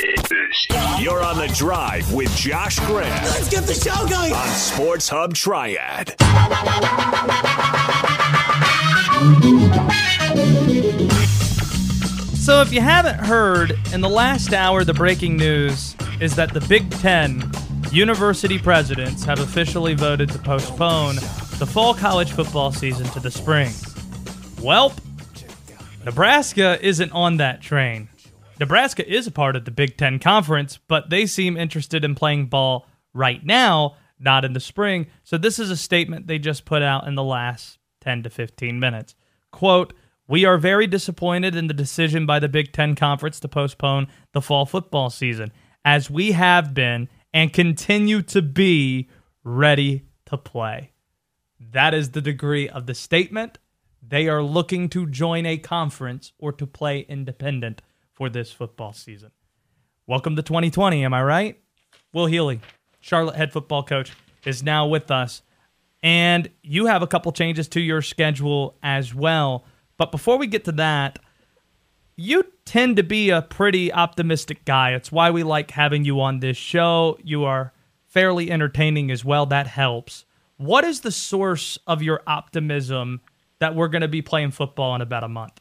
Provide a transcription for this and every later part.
You're on The Drive with Josh Graham. Let's get the show going on Sports Hub Triad. So if you haven't heard, in the last hour, the breaking news is that the Big Ten university presidents have officially voted to postpone the fall college football season to the spring. Welp, Nebraska isn't on that train. Nebraska is a part of the Big Ten Conference, but they seem interested in playing ball right now, not in the spring. So this is a statement they just put out in the last 10 to 15 minutes. Quote, "We are very disappointed in the decision by the Big Ten Conference to postpone the fall football season, as we have been and continue to be ready to play." That is the degree of the statement. They are looking to join a conference or to play independent for this football season. Welcome to 2020, am I right? Will Healy, Charlotte head football coach, is now with us. And you have a couple changes to your schedule as well. But before we get to that, you tend to be a pretty optimistic guy. It's why we like having you on this show. You are fairly entertaining as well. That helps. What is the source of your optimism that we're going to be playing football in about a month?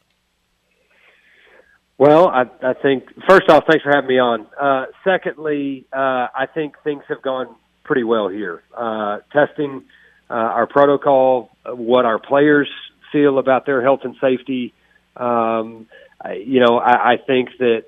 Well, I think, first off, thanks for having me on. Secondly, I think things have gone pretty well here. Testing our protocol, what our players feel about their health and safety. I think that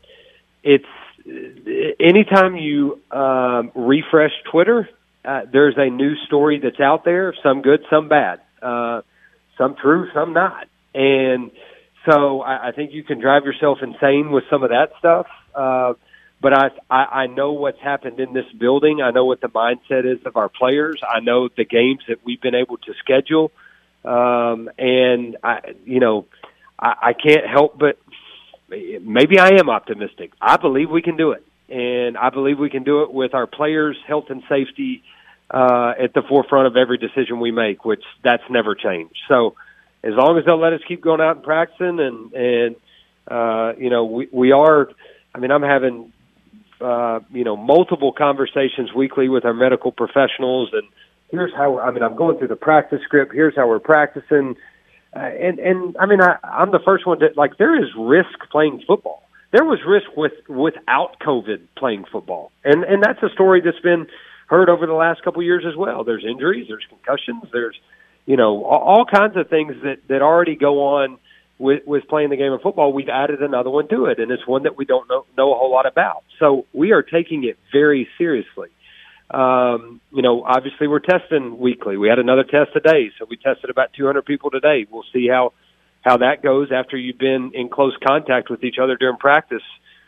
it's anytime you refresh Twitter, there's a new story that's out there, some good, some bad, some true, some not. And so I think you can drive yourself insane with some of that stuff. But I know what's happened in this building. I know what the mindset is of our players. I know the games that we've been able to schedule. And I can't help but maybe I am optimistic. I believe we can do it. And I believe we can do it with our players' health and safety at the forefront of every decision we make, which that's never changed. So as long as they'll let us keep going out and practicing and we are, I mean, I'm having, multiple conversations weekly with our medical professionals, and here's how, I'm going through the practice script. Here's how we're practicing. I'm the first one to, there is risk playing football. There was risk without COVID playing football. And that's a story that's been heard over the last couple of years as well. There's injuries, there's concussions, there's, all kinds of things that already go on with playing the game of football. We've added another one to it, and it's one that we don't know a whole lot about. So we are taking it very seriously. Obviously we're testing weekly. We had another test today, so we tested about 200 people today. We'll see how that goes after you've been in close contact with each other during practice,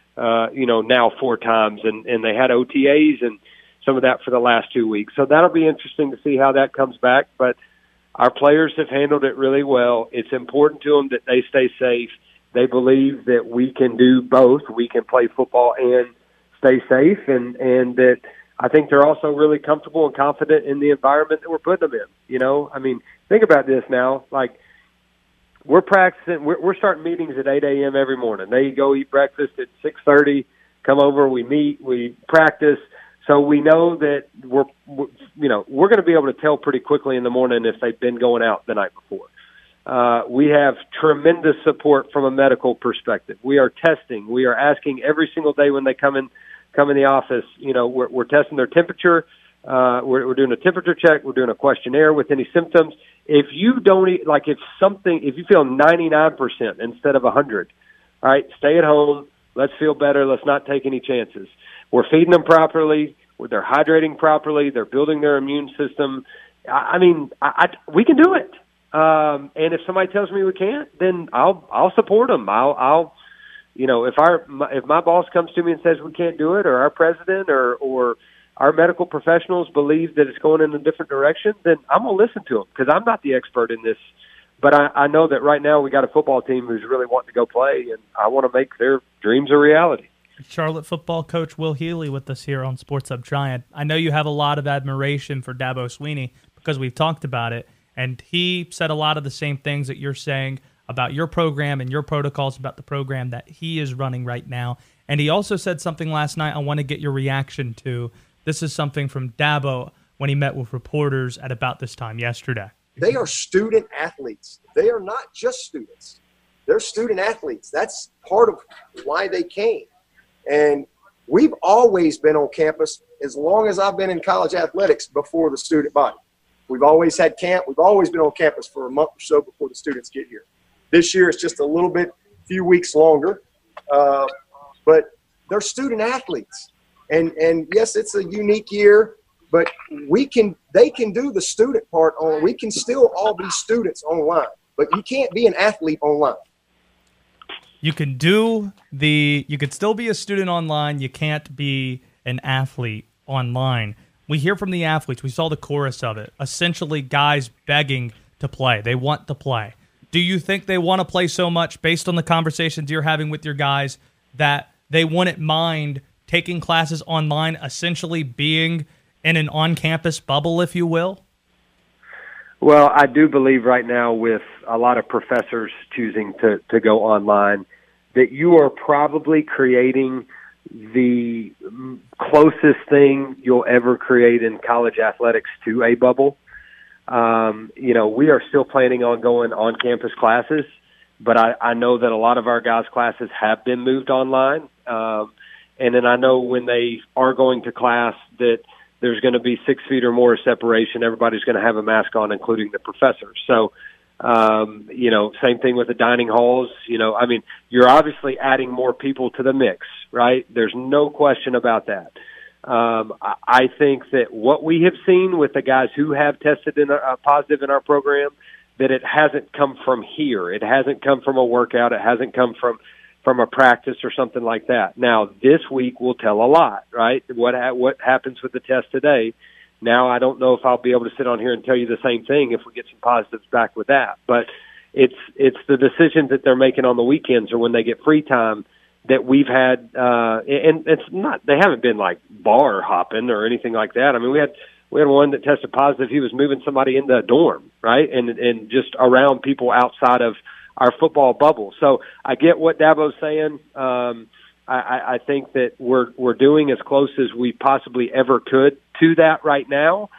now 4 times, and they had OTAs and some of that for the last 2 weeks. So that'll be interesting to see how that comes back, but our players have handled it really well. It's important to them that they stay safe. They believe that we can do both. We can play football and stay safe, and that I think they're also really comfortable and confident in the environment that we're putting them in. Think about this now. We're practicing. We're starting meetings at 8 a.m. every morning. They go eat breakfast at 6:30, come over, we meet, we practice. So we know that we're going to be able to tell pretty quickly in the morning if they've been going out the night before. We have tremendous support from a medical perspective. We are testing. We are asking every single day when they come in the office. We're testing their temperature. We're doing a temperature check. We're doing a questionnaire with any symptoms. If you don't if you feel 99% instead of 100, all right, stay at home. Let's feel better. Let's not take any chances. We're feeding them properly. They're hydrating properly. They're building their immune system. We can do it. And if somebody tells me we can't, then I'll support them. If my boss comes to me and says we can't do it, or our president or our medical professionals believe that it's going in a different direction, then I'm going to listen to them, because I'm not the expert in this. But I know that right now we got a football team who's really wanting to go play, and I want to make their dreams a reality. Charlotte football coach Will Healy with us here on Sports Hub Giant. I know you have a lot of admiration for Dabo Swinney because we've talked about it, and he said a lot of the same things that you're saying about your program and your protocols about the program that he is running right now. And he also said something last night I want to get your reaction to. This is something from Dabo when he met with reporters at about this time yesterday. They are student athletes. They are not just students. They're student athletes. That's part of why they came. And we've always been on campus as long as I've been in college athletics before the student body. We've always had camp. We've always been on campus for a month or so before the students get here. This year it's just a little bit, few weeks longer. But they're student athletes. And yes, it's a unique year, but they can do the student part on. We can still all be students online, but you can't be an athlete online. You could still be a student online. You can't be an athlete online. We hear from the athletes. We saw the chorus of it. Essentially, guys begging to play. They want to play. Do you think they want to play so much based on the conversations you're having with your guys that they wouldn't mind taking classes online, essentially being in an on-campus bubble, if you will? Well, I do believe right now with a lot of professors choosing to go online that you are probably creating the closest thing you'll ever create in college athletics to a bubble. We are still planning on going on-campus classes, but I know that a lot of our guys' classes have been moved online. And then I know when they are going to class that there's going to be 6 feet or more separation. Everybody's going to have a mask on, including the professors. So, same thing with the dining halls. You're obviously adding more people to the mix, right? There's no question about that. I think that what we have seen with the guys who have tested positive in our program, that it hasn't come from here. It hasn't come from a workout. It hasn't come from a practice or something like that. Now, this week will tell a lot, right? What happens with the test today. Now, I don't know if I'll be able to sit on here and tell you the same thing if we get some positives back with that. But it's the decisions that they're making on the weekends or when they get free time that we've had, and it's not, they haven't been like bar hopping or anything like that. I mean, we had one that tested positive. He was moving somebody into a dorm, right? And just around people outside of our football bubble. So I get what Dabo's saying. I think that we're doing as close as we possibly ever could to that right now.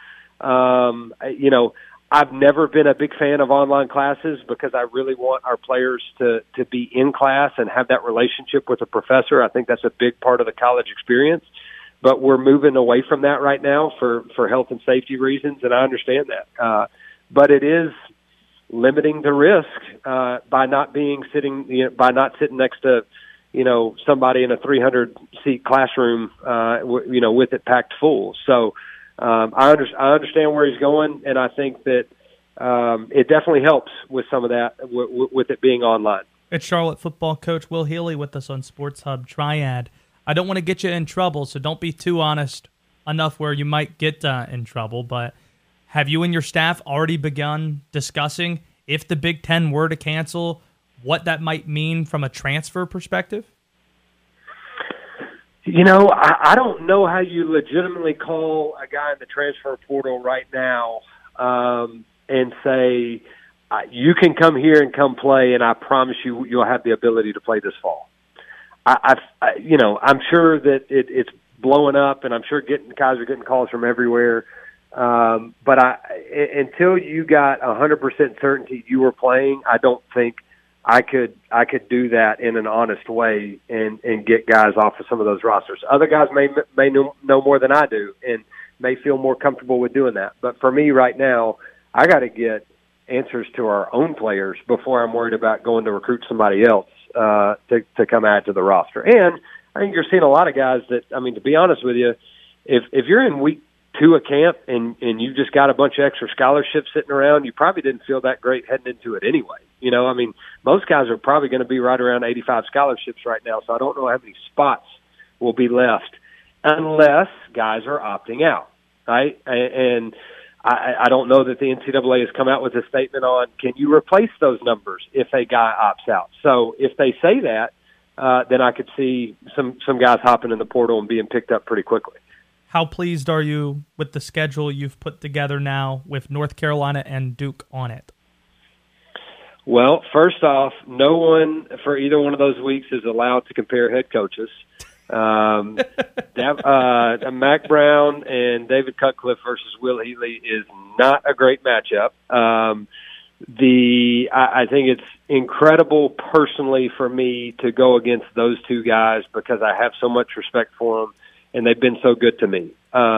I've never been a big fan of online classes because I really want our players to be in class and have that relationship with a professor. I think that's a big part of the college experience. But we're moving away from that right now for health and safety reasons, and I understand that. But it is limiting the risk by not sitting next to somebody in a 300-seat classroom with it packed full. So I understand where he's going, and I think that it definitely helps with some of that with it being online. It's Charlotte football coach Will Healy with us on Sports Hub Triad. I don't want to get you in trouble, so don't be too honest enough where you might get in trouble, but have you and your staff already begun discussing if the Big Ten were to cancel, what that might mean from a transfer perspective? I don't know how you legitimately call a guy in the transfer portal right now and say, you can come here and come play, and I promise you'll have the ability to play this fall. I'm sure that it's blowing up, and I'm sure guys are getting calls from everywhere. But until you got 100% certainty you were playing, I don't think I could do that in an honest way and get guys off of some of those rosters. Other guys may know more than I do and may feel more comfortable with doing that. But for me right now, I got to get answers to our own players before I'm worried about going to recruit somebody else to come add to the roster. And I think you're seeing a lot of guys that, to be honest with you, if you're in week 2 of camp and you just got a bunch of extra scholarships sitting around, you probably didn't feel that great heading into it anyway. Most guys are probably going to be right around 85 scholarships right now, so I don't know how many spots will be left unless guys are opting out, right? And I don't know that the NCAA has come out with a statement on can you replace those numbers if a guy opts out. So if they say that, then I could see some guys hopping in the portal and being picked up pretty quickly. How pleased are you with the schedule you've put together now with North Carolina and Duke on it? Well, first off, no one for either one of those weeks is allowed to compare head coaches. Mack Brown and David Cutcliffe versus Will Healy is not a great matchup. I think it's incredible personally for me to go against those two guys because I have so much respect for them, and they've been so good to me.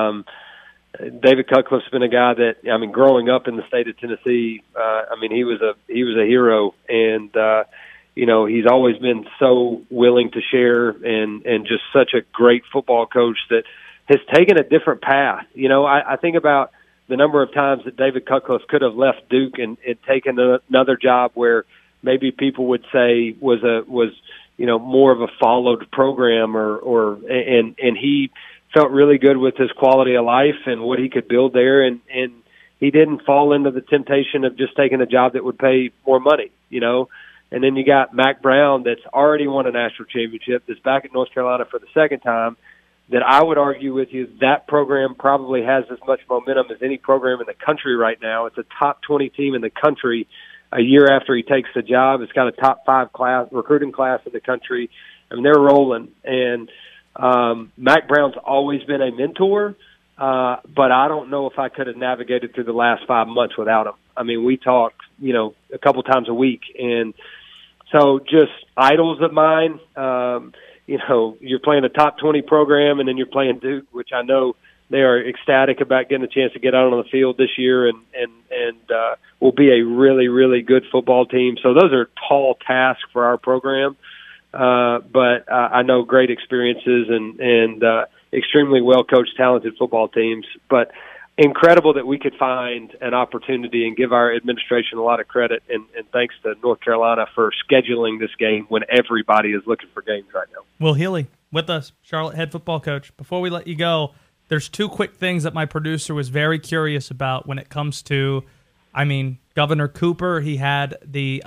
David Cutcliffe's been a guy that, growing up in the state of Tennessee, he was a hero, and he's always been so willing to share and just such a great football coach that has taken a different path. I think about the number of times that David Cutcliffe could have left Duke and taken another job where maybe people would say was more of a followed program and he felt really good with his quality of life and what he could build there, and he didn't fall into the temptation of just taking a job that would pay more money, And then you got Mack Brown that's already won a national championship, that's back at North Carolina for the second time, that I would argue with you that program probably has as much momentum as any program in the country right now. It's a top 20 team in the country a year after he takes the job. It's got a top 5 recruiting class in the country. They're rolling. And Mack Brown's always been a mentor, but I don't know if I could have navigated through the last 5 months without him. We talk, a couple times a week. And so just idols of mine, you're playing a top 20 program and then you're playing Duke, which I know they are ecstatic about getting a chance to get out on the field this year and will be a really, really good football team. So those are tall tasks for our program. But I know great experiences and extremely well-coached, talented football teams. But incredible that we could find an opportunity and give our administration a lot of credit. And thanks to North Carolina for scheduling this game when everybody is looking for games right now. Will Healy with us, Charlotte head football coach. Before we let you go, there's 2 quick things that my producer was very curious about when it comes to, Governor Cooper. He had the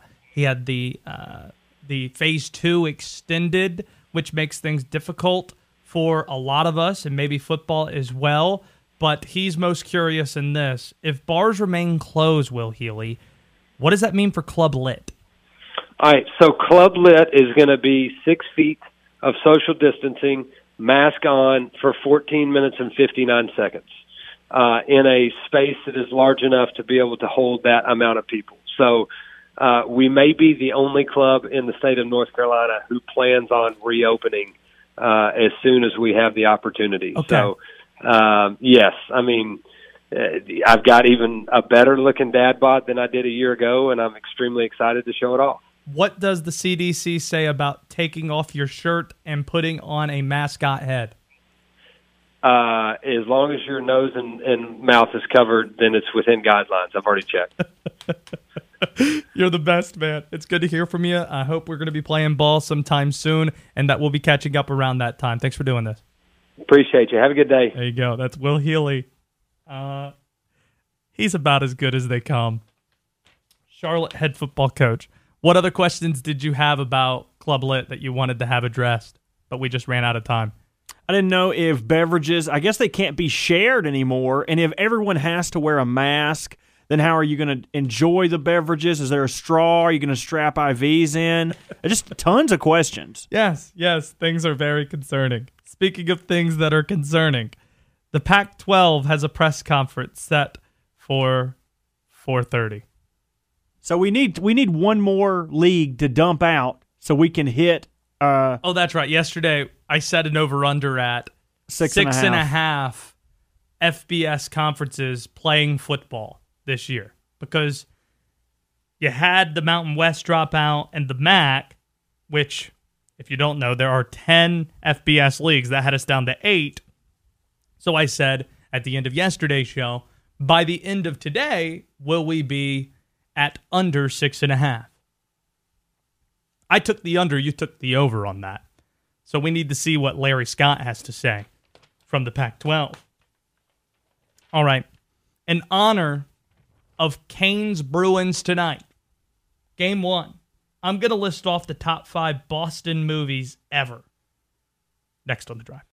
phase 2 extended, which makes things difficult for a lot of us and maybe football as well. But he's most curious in this. If bars remain closed, Will Healy, what does that mean for Club Lit? All right, so Club Lit is going to be 6 feet of social distancing, mask on for 14 minutes and 59 seconds in a space that is large enough to be able to hold that amount of people. So we may be the only club in the state of North Carolina who plans on reopening as soon as we have the opportunity. Okay. So, yes, I've got even a better looking dad bod than I did a year ago, and I'm extremely excited to show it off. What does the CDC say about taking off your shirt and putting on a mascot head? As long as your nose and mouth is covered, then it's within guidelines. I've already checked. You're the best, man. It's good to hear from you. I hope we're going to be playing ball sometime soon and that we'll be catching up around that time. Thanks for doing this. Appreciate you. Have a good day. There you go. That's Will Healy. He's about as good as they come. Charlotte head football coach. What other questions did you have about Club Lit that you wanted to have addressed, but we just ran out of time? I didn't know if beverages, I guess they can't be shared anymore, and if everyone has to wear a mask, then how are you going to enjoy the beverages? Is there a straw? Are you going to strap IVs in? Just tons of questions. Yes, things are very concerning. Speaking of things that are concerning, the Pac-12 has a press conference set for 4:30. So we need one more league to dump out so we can hit. Oh, that's right. Yesterday I set an over/under at 6.5 FBS conferences playing football this year because you had the Mountain West drop out and the MAC, which, if you don't know, there are 10 FBS leagues. That had us down to 8. So I said at the end of yesterday's show, by the end of today, will we be at under 6.5? I took the under, you took the over on that. So we need to see what Larry Scott has to say from the Pac-12. All right. In honor of Canes Bruins tonight, Game 1, I'm going to list off the top 5 Boston movies ever. Next on The Drive.